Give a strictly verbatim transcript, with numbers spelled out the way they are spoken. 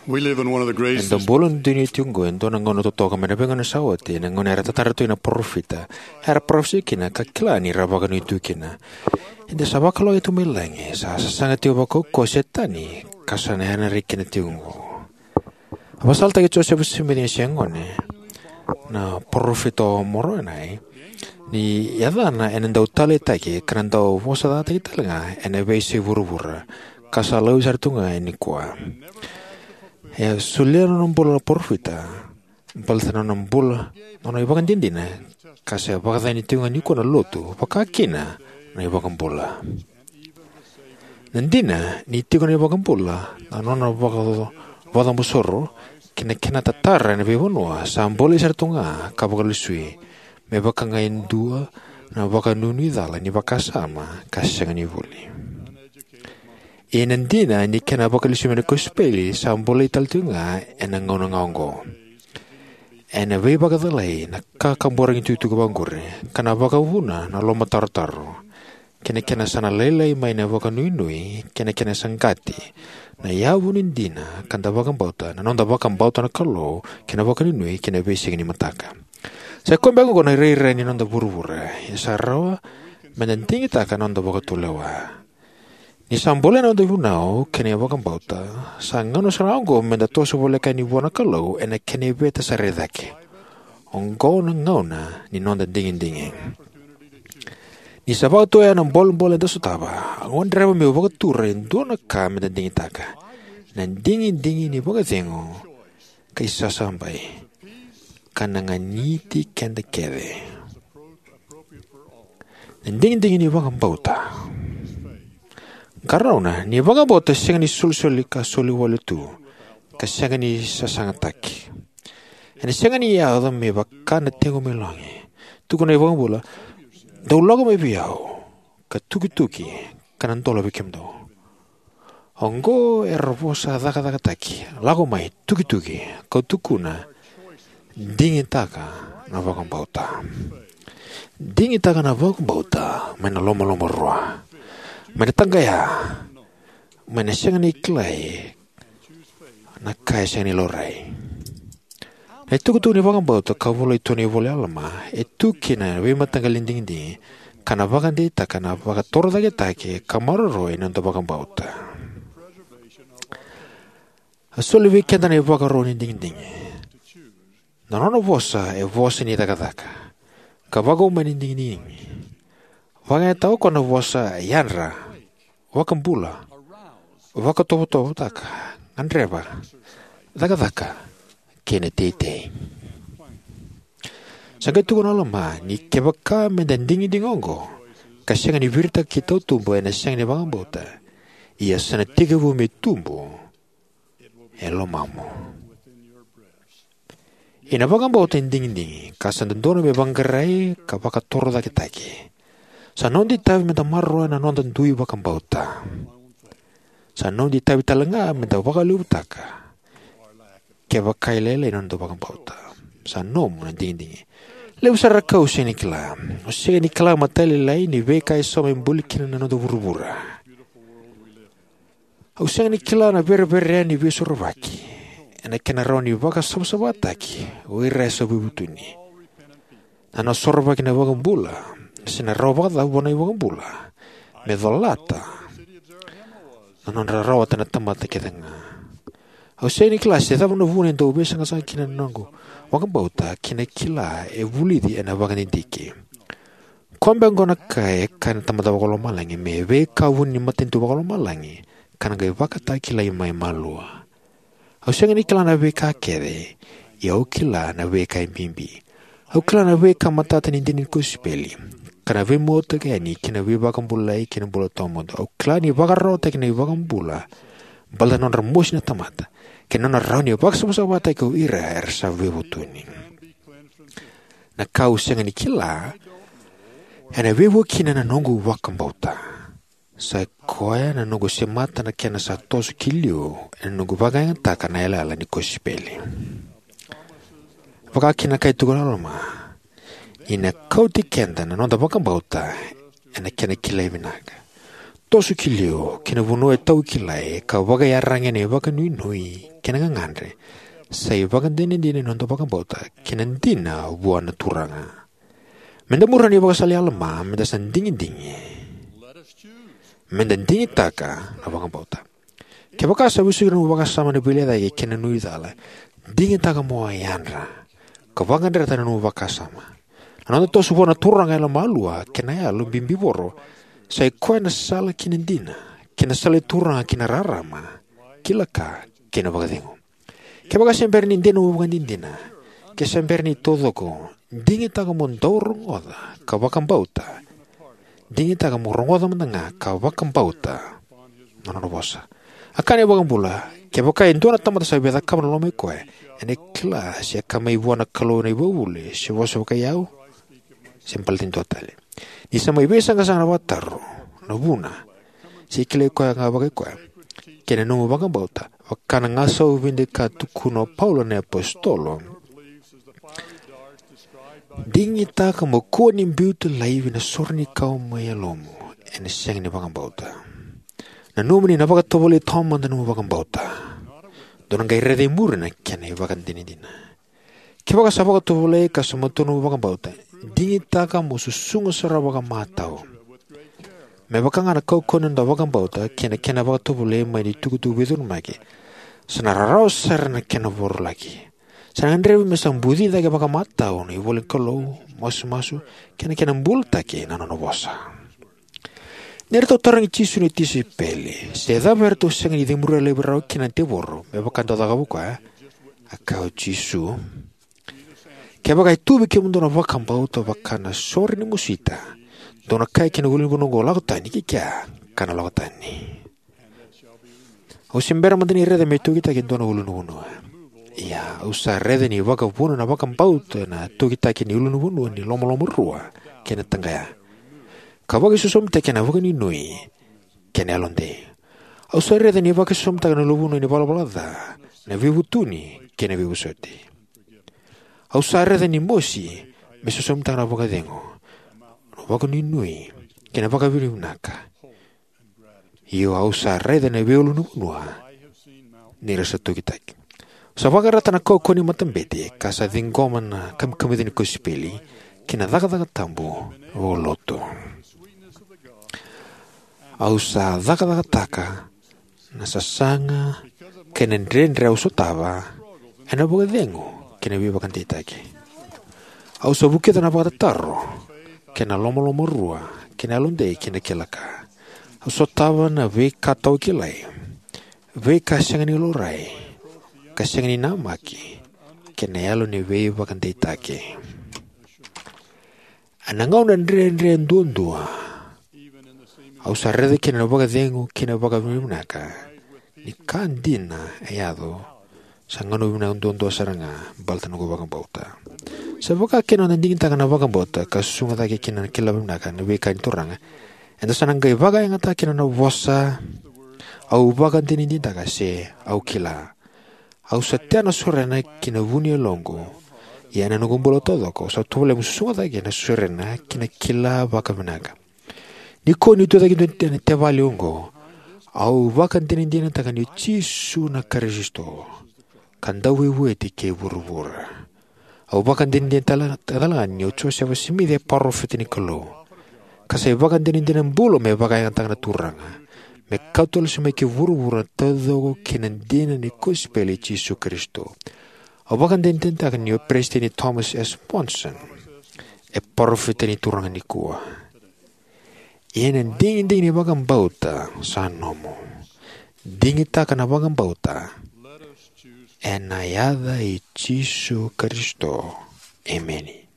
We live in one of the greatest Endo bolon dini tiungo endo nangono to toka mena bengono sawati nangono era tatarato ina profita era profsi kina kakilani rabagano itu kina ende sabakalo itu milangi sa sasanga tiuba ko kosetani kasana hana rikina tiungo abasal tagi chose busimini siangone na profito moro nai ni yadana enendo tale tagi kanando wosada tagi talanga ene beisi burubura kasalo sartunga eni kwa ya suliano non bola porfita baltana non bola non ai bagan dindina kase bagan ni tunga ni ko na lotu pakakina na bagan bola nandina ni tunga ni bagan bola non na bagan bagan busoro kena kena tatara ni bebonwa samboli sartunga kabagalusui me bakan ngain dua na bakan nuni dala ni bakasama kasanga ni voli e nandina ni kena bakalisime na kospeli sambole taltunga ena ngono ngongo ena we bagadalai na kakamborang itu itu kabangure kana bakawuna na loma tartaro kena kena sana lelai mai na bakanuinui kena kena sangkati na yabunin dina kanda bakang bauta na nonda bakang bauta na kalo kena bakanuinui kena besing ni mataka sa kombango ko na rei-rei ni nonda buru-bura sa rawa menantingi taka nonda bakatulewa ni sambole na ndo vunao kene wakang bauta sangano sarango menda toso vole kani buona kalau ena kene beta saredake ongo na ngauna ni nonda dingin dingin ni sabato ya na bol bol enda sutaba ngon dreva me waka ture ndo na ka menda dingin taka na dingin dingin ni waka zengo kai sasambai kananga niti kende kede na dingin dingin ni wakang bauta Karena ni baga bota senga ni sul-suli ka suli wale tu ka senga ni sasangataki. Ani senga ni ya adam me baka na tengo me langi. Tu kona ibang bola daw lago me biyaw ka tuki-tuki kanantola bikem daw. Ongo erbosa daga-daga taki lago mai tuki-tuki ka tukuna dingin taka na bakang bauta. Dingin taka na bakang bauta mena loma-loma roa. Mana tanggaya, mana siang ni klay, nak kaya siang ni lorai. Itu kutu ni bagang bau tu kau boleh itu ni boleh alama. Itu kina we matanggal linding di, kana bagang di tak kana bagang tor lagi tak ke kamar roy nanti bagang bau tu. Asal we kena ni bagang roy linding ding. Nanono bosa e bosa ni tak tak. Kabago man linding ding. Wangai tahu kono wasa yanra, wakam bula, waka tobo tobo taka, andreba, taka taka, kene tete. Sagai tu kono lama ni kebaka mendandingi dingongo, kasih ni virta kita tumbo ena sang ni bangang bota, ia sana tiga bumi tumbo, elo mamu. Ina bangang bota inding inding, kasan dendono me banggerai kabaka toro taki taki. Sa non di tabi menta marro na non dan dui bakang bauta. Sa non di tabi talenga menta baka lubutaka. Ke bakai lele non do bakang bauta. Sa non mo ding ding. Leu sara kau sini kila. O sini kila matali lai ni bekai so membulikin na non do burubura. O sini kila na bere bere ni besoro baki. Ena kena roni baka so sabataki. O ireso bibutuni. Ana sorba kina bakang bula. Sina roba da bona ibang bula me dolata non rawa tana tamata kedanga au seni klase da bona vunen do be sanga sanga kina nango waka bauta kina kila e vulidi ena bagani diki kombe ngona kai kan tamata bakolo malangi me be ka vuni matin tu bakolo malangi kan ga baka ta kila mai malua au seni kila na be ka kede yau kila na be kai bimbi au kila na be ka matata ni dinin kuspeli kana we mota ke ni kina we bakang bulai kina bula tomodo au klani bakaro te kina bakang bula bala non ramos na tamata kina non rauni bak sama sama ta ko ira er sa we butuni na kau senga ni kila ana we wo kina na nongu wakang bauta sa koya na nongu semata na kina sa tos kilio na nongu bakang ta kana ela ala ni kospeli baka kina kai tu ma ina kau ti kenda na nonda bakang bauta ena kena kilai minaga tosu kilio, kina vuno e tau kilai, ka waga yarange ne waga nui nui, kina ngangandre, sai waga dini dini nonto waga bauta, kina dina buana turanga. Menda murani waga sali alama, menda san dingi dingi. Menda dingi taka, na waga bauta. Ke waga sa wisugira waga sama ne bilia dai kina nui dala, dingi taka moa yanra, ka waga ndera tana nu waga sama. Ananda tosu buana turanga ela malua, kina ya lu bimbi boro, sai koe na sala kina dina, kina sala turanga kina rarama, kila ka kina waga dengo. Ke waga semper ni dina waga dindina, ke semper ni todo ko, dingi taka mo ndorong oda, ka waga bauta, dingi taka mo rongoda mandanga, ka waga bauta, nono bosa. Akane waga bula, ke waga indona tamata sa beda kamana lome koe, ene klas ya kama ibuana kalo na ibawule, se wasa waga yau, sempal tinto tale. Di sama ibe sanga sanga wataro, no buna, si kile koe nga waga koe, kene numu waga bauta, wakana ngasa uvinde ka tukuno Paulo ne apostolo, dingi taka mo kuwa ni mbiutu laivi na sorni kau maya lomo, ene sengi ni waga bauta. Na numu ni na waga tobole toma na numu waga bauta, dono ngai rede murina kene waga dini dina. Ke waga sa waga tobole ka sumato numu waga bauta, dingi taka mo susunga sara waga matau. Me waga ngana kau konan da waga bauta, kena kena waga tobole mai di tukutu widun magi, sana rarau sara na kena boru lagi. Sana ngandrewi mesang budi dake waga matau, ni wole kalau masu-masu, kena kena mbulta ke nanono bosa. Nerto tarang cisu ni tisi pele, seda berto senga ni demura leberau kena te boru, me waga kanta daga buka, akau cisu, ke waga itu bike mundo na waga bauta waga na sori ni musita, dona kai kena gulin bono go lago tani kikia, kana lago tani. O simbera mandani reda me tu kita ke dona gulin bono. Ia, usa reda ni waga bono na waga bauta na tu kita ke ni gulin bono ni lomo lomo rua, kena tanggaya. Ka waga susomta kena waga ni nui, kena alonde. Usa reda ni waga susomta kena lubuno ni bala balada, na vivu tuni, kena vivu soti. Usa reda ni mosi, me susomta kena waga dengo. Waga ni nui, kena waga viru naka. Iyo usa reda na viulu nubunua, ni rasa tu kita. Sa waga rata na kau koni matambete, kasa dingoma na kam kamidini kusipeli, kena daga daga tambu, o loto. Ausa daga daga taka, na sasanga, kena ndrendre au sotava, ena waga dengo, kena viva kantitake. Ausa bukita na waga tarro, kena lomo lomo rua, kena londe kena kelaka. Sotava na ve katau kilai, ve kasangani lorai, kasangani namaki, kena yalo ni ve wakante take. Anangau na ndre ndre ndundua, au sarede kena waga dengu kena waga vimunaka, ni kandina ayado, sangano vimuna ndundua saranga, balta nugo waga bauta. Sa waga kena nandingin taka na waga bauta, kasunga take kena kila vimunaka, na ve kain turanga, endo sanangay waga yang ata kena na wasa, au waga dini taka se, au kila, au satia na surena kena vunia longo, ya na nugumbolo todo ko, sa tole mususunga take na surena kena kila waga vimunaka. Niko ni tu take tene te vali ungo, au waga dini dini taka ni chisu na karesisto, kanda wewe tike burubura. Au waga dini dini tala tala ni ocho sewa simi de parofeti ni kalo. Kasai waga dini dini mbulo me waga yang tanga turanga. Me kautol sume ke burubura todo kenan dini ni kuspeli Jesu Kristo. Au waga dini dini taka ni opresti ni Thomas S. Monson. E parofeti ni turanga ni kuwa. Ienen dini dini waga bauta sa nomo. Dini taka na waga bauta. Enayada i Jesu Kristo. Amen.